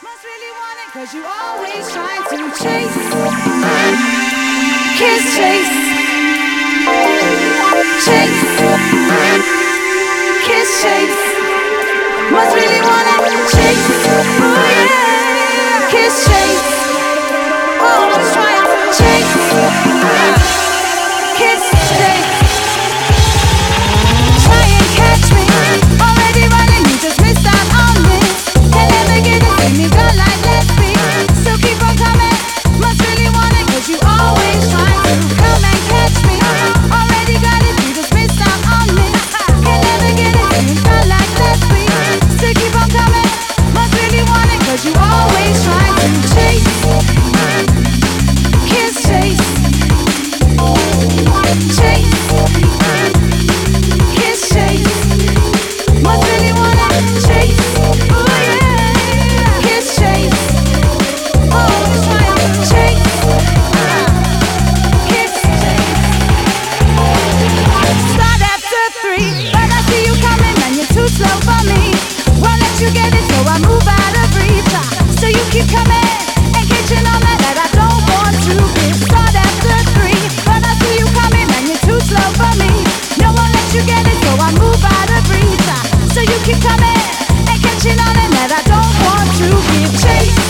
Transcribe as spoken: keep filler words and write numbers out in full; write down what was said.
Must really want it, cause you always trying to chase. Kiss chase. Chase. Kiss chase. Must really want it, chase. Oh yeah. Kiss chase. Always trying to chase. Kiss chase. Try and catch me. Already running, you just missed out on this. Can never get it, see me go like let's be. So keep on coming, must really want it, cause you always try to come and catch me. Already got it, you just missed out on this. Can never get it, see me go like let's be. So keep on coming, must really want it, cause you always try to chase. Kiss chase. Chase. Kiss chase. Must really wanna chase. Oh yeah. Kiss chase. Always trying to chase. Kiss chase. Start after three, but I see you coming and you're too slow for me. Won't let you get it, so I move out of reach. So you keep coming and catching on that that I don't want to give. Start after three, but I see you coming and you're too slow for me. No one let you get it, so I move out of reach. So you keep coming and catching on it that I don't want to give. Chase.